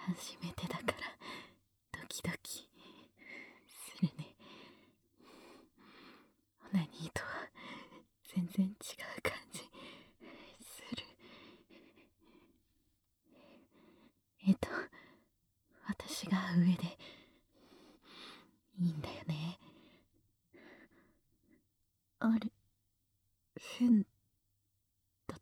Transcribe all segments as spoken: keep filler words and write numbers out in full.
初めてだからドキドキするね。オナニーとは全然違う感じする。えっと私が上でいいんだよね。あれ、変だった？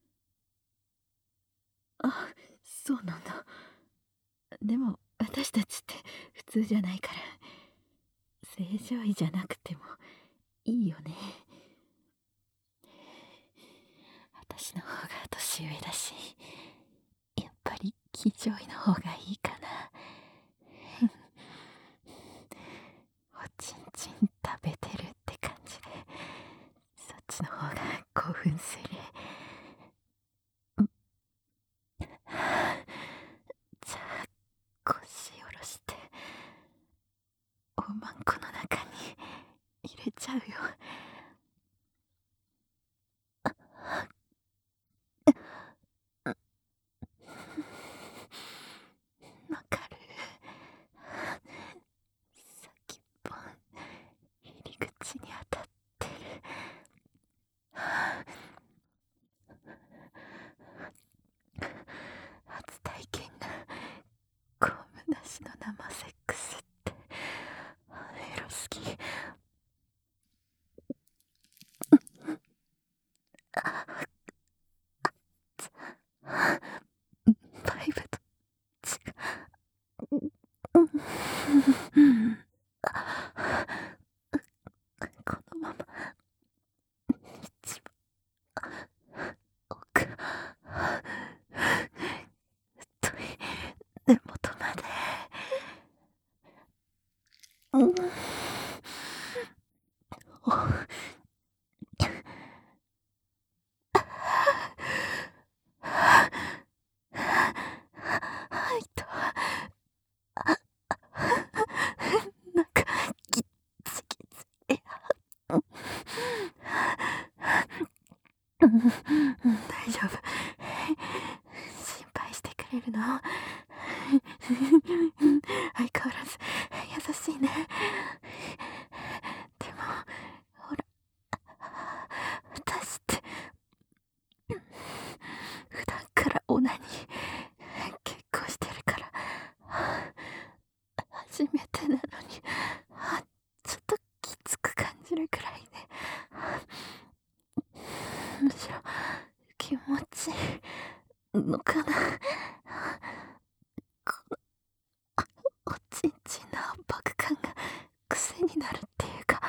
あ、そうなんだ。でも私たちって普通じゃないから正常位じゃなくてもいいよね。私の方が年上だし、やっぱり気上位の方がいいかな。おちんちん食べてるって感じでそっちの方が興奮する。じゃあ腰下ろしておまんこの中に入れちゃうよ。わかる。先っぽ入り口に当たってる。初体験がコームなしの生セックスってエロすぎ。バイブと違う。このまま一番奥太い根元まで。うん吐いた。なんかギッチギチ。大丈夫？心配してくれるの？相変わらず優しいね。でもほら私って普段からオナニー結構してるから初めてなのにちょっときつく感じるくらいで、むしろ気持ちいいのかな。このおちんちんの圧迫感が癖になるっていうか、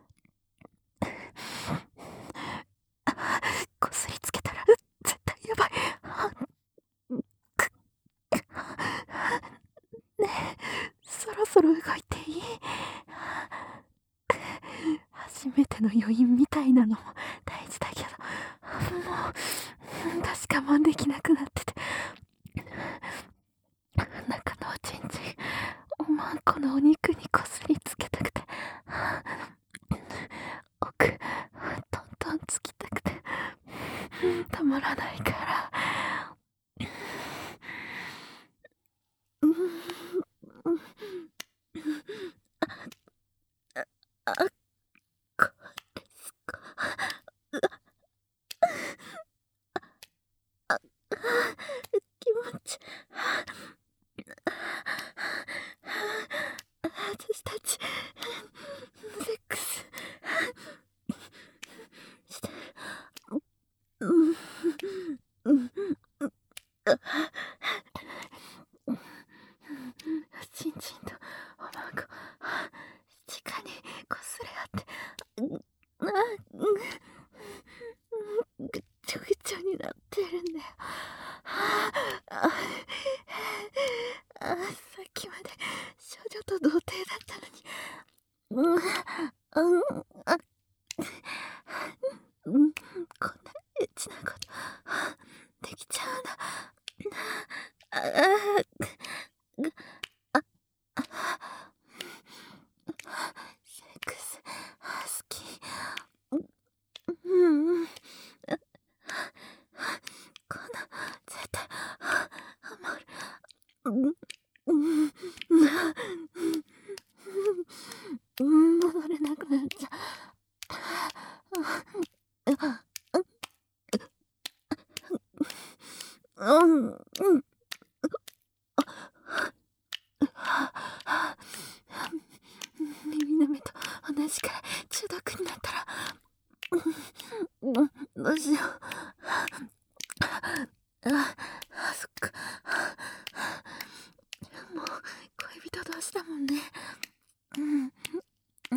こすりつけたら絶対やばい。ねえ、そろそろ動いていい？初めての余韻みたいなのも大事だけど、もう私我慢できなくなってて、中のおちんちんおまんこのお肉にこすりつけたくて、奥トントンつきたくてたまらないから。うんあ、これすごい。あ、気持ち私たちセックスしてる。うんうんちんちんとおまんこ直にこすれ合って、あ、うんぐっちょぐちょになってるんだよ。あああ、さっきまで少女と童貞だったのに、うんうんあうん、こんなエッチなことできちゃうんだ。あああセックス好き。うんうんこんな絶対ハマる。 うん、うん。耳舐めと同じくらい中毒になったら、うん、どうしよう。あ、あ、そっか。もう恋人同士だもんね。うん、うん。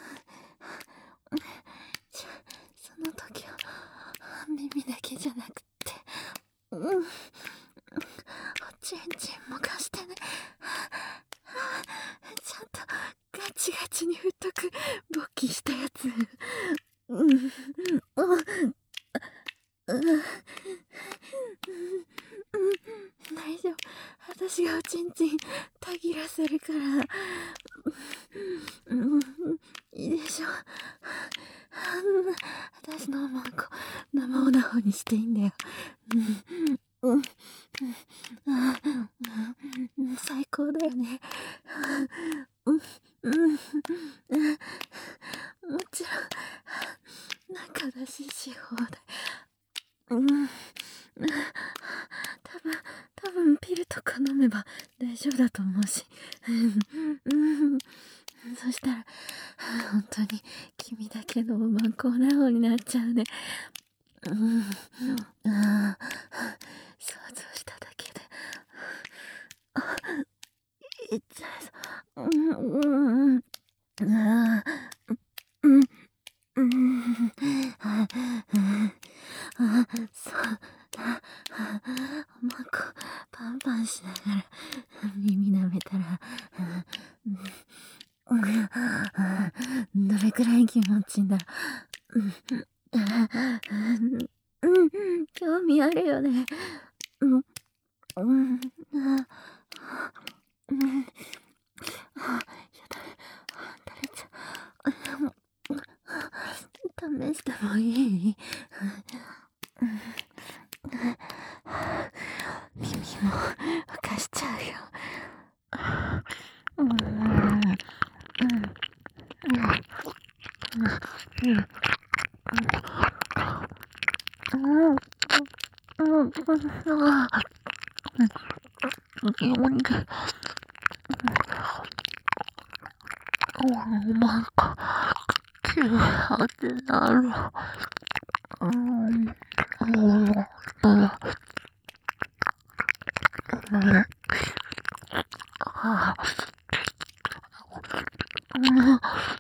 じゃ、その時は耳だけじゃなくて、うん、おちんちんも貸してね。ちゃんとガチガチに太く勃起したやつ。うん、うん、うん、大丈夫。私がおちんちんたぎらせるから。うん、いいでしょ。私のおまんこ生オナホにしていいんだよ。うん、うん、うん、最高だよね。うん、うん、もちろん仲出しし放題。うん、多分多分ピルとか飲めば大丈夫だと思うし。うん、そしたら本当に君だけのおまんこオナホになっちゃうね。うん、ああ、想像しただけでいっちゃいそう。うんうんうん。ああ、うん、うん、ああ、そうだ。おまんこパンパンしながら耳舐めたら、うん、どれくらい気持ちいいんだろう。うん、うん、興味あるよね。うん、うん、あ、うん、あ、やだ、垂れちゃう。試してもいい？耳も浮かしちゃうよ。うん、うん、うん、うん、うん、うん、うん、なんか、気がってなる。うん、うん、うん、あ、うん、うん、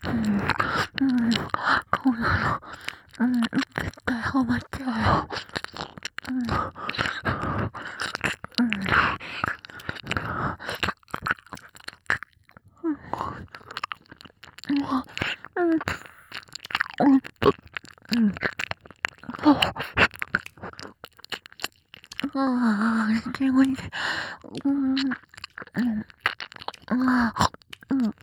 こんなの、うん、絶対ハマっちゃうよ。うん、うん、うん、うん、うん、ああ、気持ちいい。うん、うん、ああ、うん、うん、うん、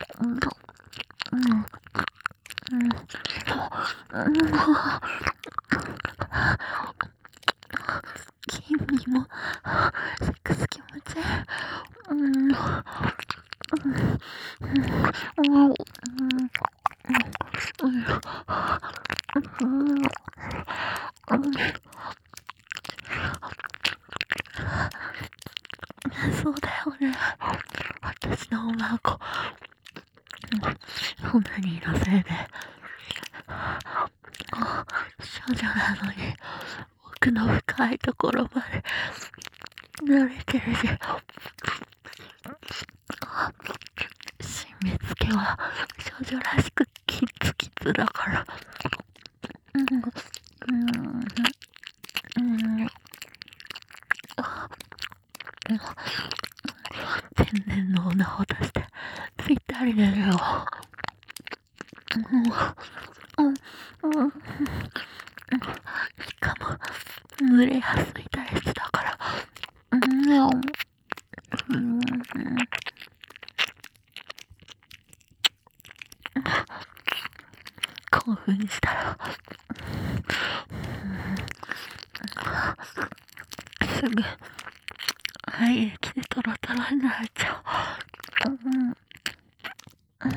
うん、君も、セックス気持ちいい。うん、うん、うん、うん、うん、そうだよね。私のおまんこ、こんなにのせいで、少女なのに、奥の深いところまで慣れてるし、締め付けは少女らしくキツキツだから。うん、うん、うん、天然の女を出してぴったりだよ。うん、うん、うん、しかも濡れやすい体質だから。うん、うん、興奮したら、すぐ肺液でトロトロになっちゃう。うん、うん、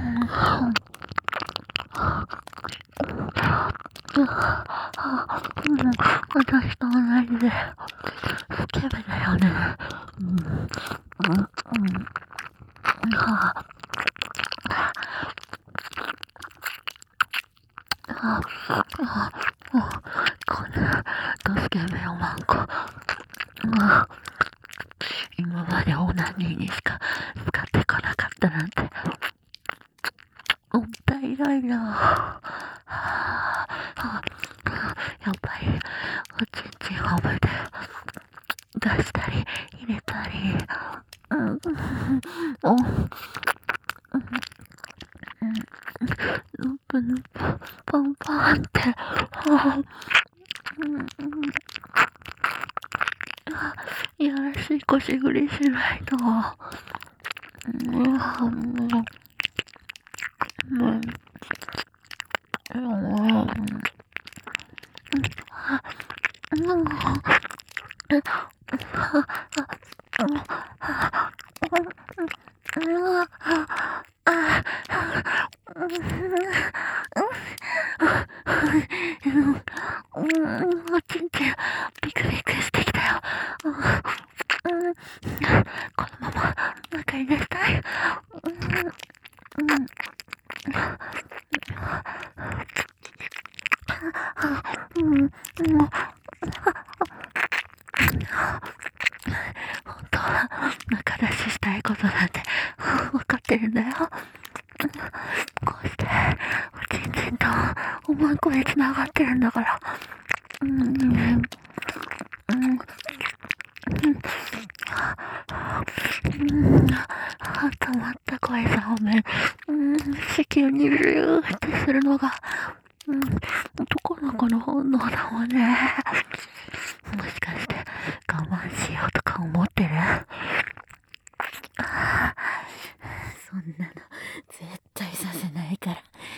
私と同じで、スケベだよね。うん。うん。うん。はあ。ああ。あこんな、ドスケベおまんこ。あ今までオナニーにしか使ってこなかったなんて。もったいないな。はあ、やっぱり、おちんちんをぶで出したり、入れたり、うん、お、うん、うん、パンパンパンって、はあ、うん、いやらしい腰振りしないと、うん、うん、うんおちんちんビクビクしてきたよ。このまま中に入れたい。本当は中出ししたいことなんて分かってるんだよ。こうしておちんちんとおまんこでつながってるんだから。うんうんうん溜まった声さをね、うん、子宮にビューってするのが、うん、男の子の本能だもんね。もしかして我慢しようとか思ってる？そんなの絶対させないから。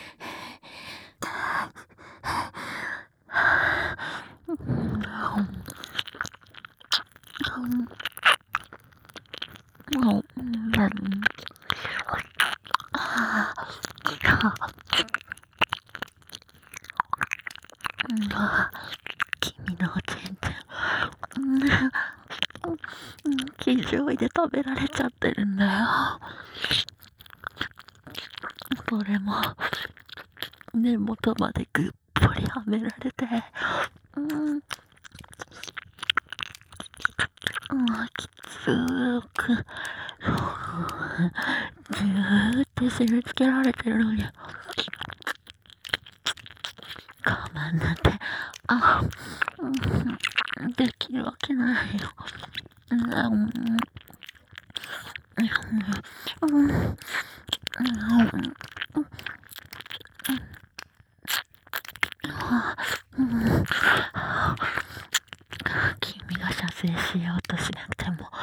君のおちんちん、生醤で食べられちゃってるんだよ。それも根元までぐっぽりはめられて、うん、うん、きつーくぎゅーって締め付けられてるのに我慢なんて、あ、うん、できるわけないよ。うん、うん、うん、うん、君が射精しようとしなくても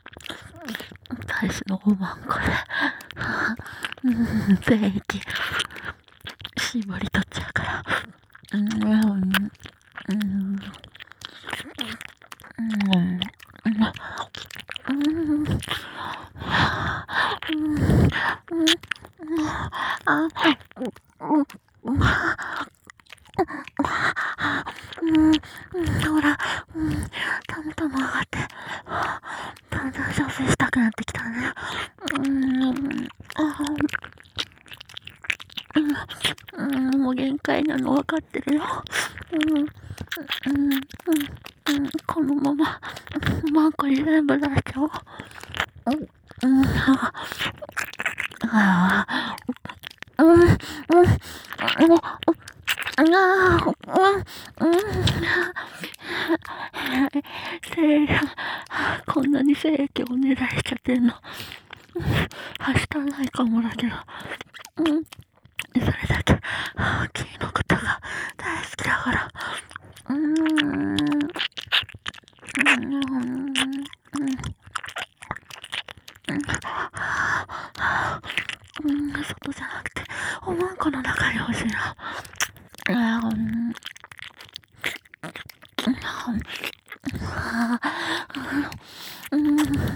私のおまんこで、うん、全域絞り取っちゃうから、うんうんうんうんほら、うん、たむたむ上がって、だんだん射精したくなってきたね。うん、うん、もう限界なの分かってるよ。うん、うん、うん、うん、このまま、マンコに全部出しちゃおう。うん、うん、ああ、うん、うん、うん、ああ、うん、うん、せいや、こんなに精液をねだりしちゃってんの。はしたないかもだけど、うん、それだけ、君のことが大好きだから、うーん、うん、うん、外じゃなくて、おまんこの中に欲しいな。うん、うん、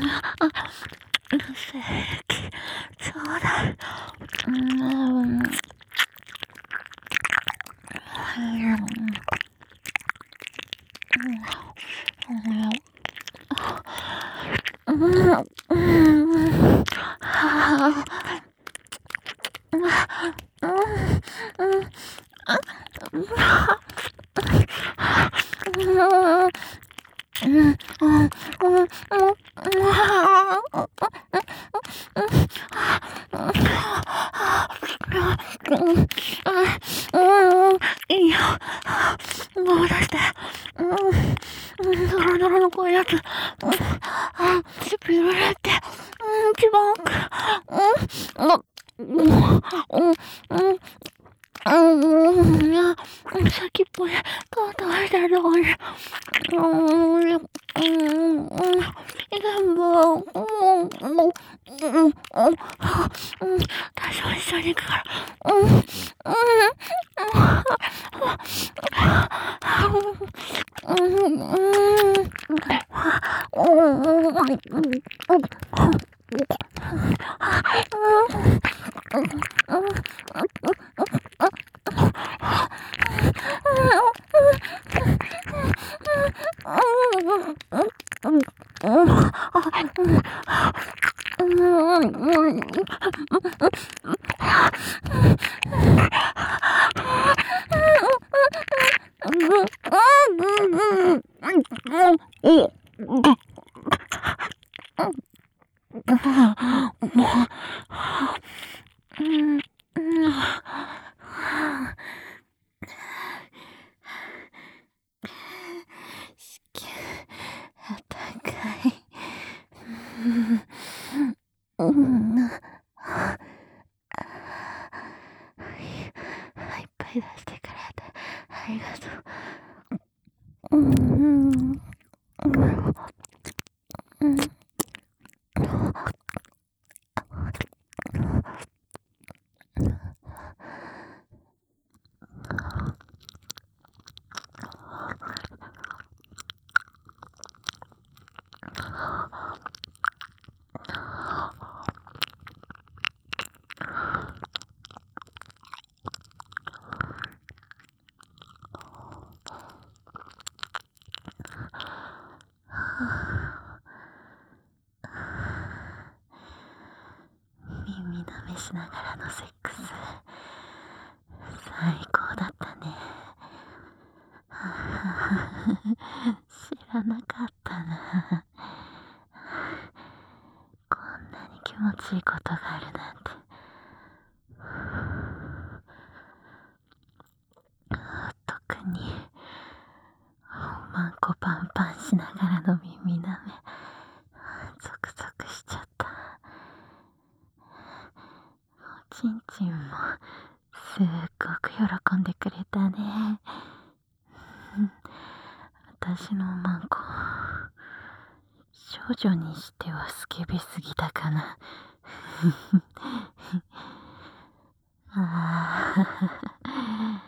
精液、ちょうだい。うん、 いいよ。もう出して。うん。ドロドロのこういうやつ。うん。唇って。うん。一番奥。うん。うん。うん。うん。うん。いや、先っぽで、顔倒してるとこに。うん。うん。うん。全部。うん。うん。うん。うん。多少一緒に行くから。うん。うん。うん。いっぱい出してくれてありがとう。うん。うん。耳舐めしながらのセックス最高だったね。知らなかったな。こんなに気持ちいいことがあるなんて。特におまんこパンパンしながらの耳舐めゾクゾクしちゃった。おちんちんもすっごく喜んでくれたね。私のおまんこ少女にしてはスケベすぎたかな。ああ、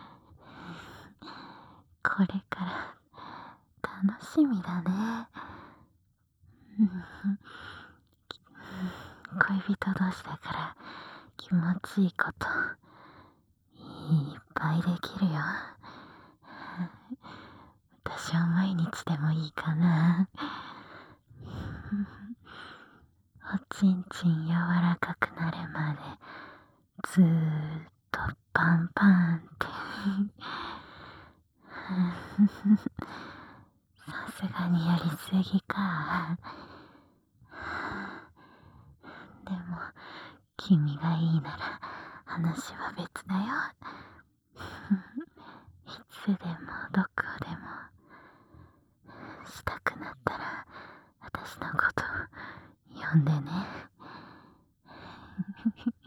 これから楽しみだね。恋人同士だから気持ちいいこといっぱいできるよ。私は毎日でもいいかな。おちんちん柔らかくなるまでずーっとパンパンってさすがにやりすぎか。でも君がいいなら話は別だよ。いつでもどこでもしたくなったら私のこと呼んでね。